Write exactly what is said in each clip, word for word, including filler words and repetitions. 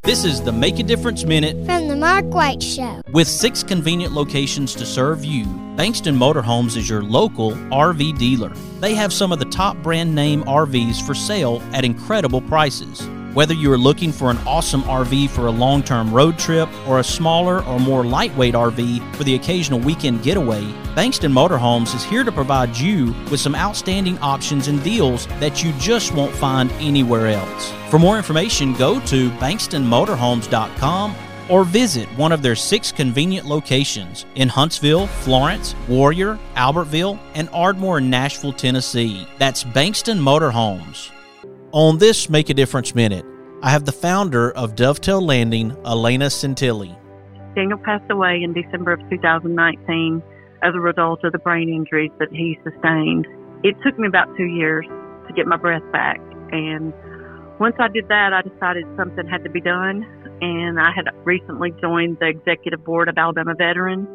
This is the Make a Difference Minute from the Mark White Show. With six convenient locations to serve you, Bankston Motorhomes is your local R V dealer. They have some of the top brand name R Vs for sale at incredible prices. Whether you are looking for an awesome R V for a long-term road trip or a smaller or more lightweight R V for the occasional weekend getaway, Bankston Motorhomes is here to provide you with some outstanding options and deals that you just won't find anywhere else. For more information, go to bankston motorhomes dot com or visit one of their six convenient locations in Huntsville, Florence, Warrior, Albertville, and Ardmore in Nashville, Tennessee. That's Bankston Motorhomes. On this Make a Difference Minute, I have the founder of Dovetail Landing, Elena Santilli. Daniel passed away in December of two thousand nineteen as a result of the brain injuries that he sustained. It took me about two years to get my breath back, and once I did that, I decided something had to be done, and I had recently joined the executive board of Alabama Veterans,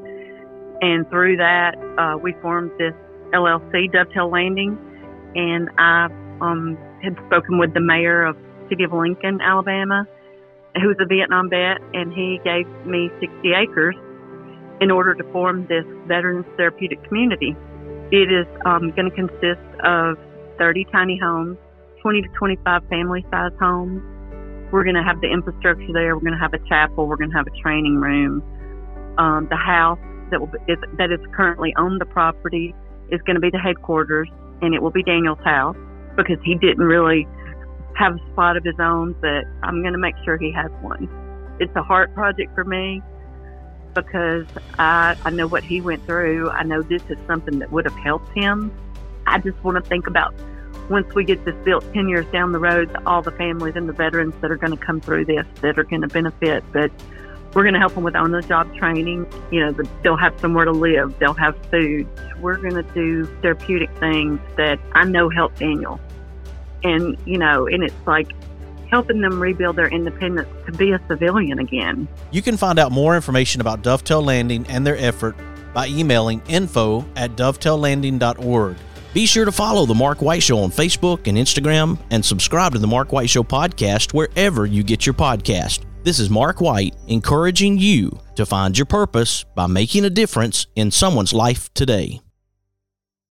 and through that, uh, we formed this L L C, Dovetail Landing, and I um, had spoken with the mayor of City of Lincoln, Alabama, who's a Vietnam vet, and he gave me sixty acres in order to form this Veterans Therapeutic Community. It is um, going to consist of thirty tiny homes, twenty to twenty-five family-sized homes. We're going to have the infrastructure there. We're going to have a chapel. We're going to have a training room. Um, the house that will be, is, that is currently on the property is going to be the headquarters, and it will be Daniel's house because he didn't really have a spot of his own, but I'm going to make sure he has one. It's a heart project for me because I, I know what he went through. I know this is something that would have helped him. I just want to think about once we get this built ten years down the road, all the families and the veterans that are going to come through this that are going to benefit. But we're going to help them with on-the-job training. You know, they'll have somewhere to live. They'll have food. We're going to do therapeutic things that I know help Daniel. And, you know, and it's like helping them rebuild their independence to be a civilian again. You can find out more information about Dovetail Landing and their effort by emailing info at dovetail landing dot org. Be sure to follow The Mark White Show on Facebook and Instagram and subscribe to The Mark White Show podcast wherever you get your podcast. This is Mark White encouraging you to find your purpose by making a difference in someone's life today.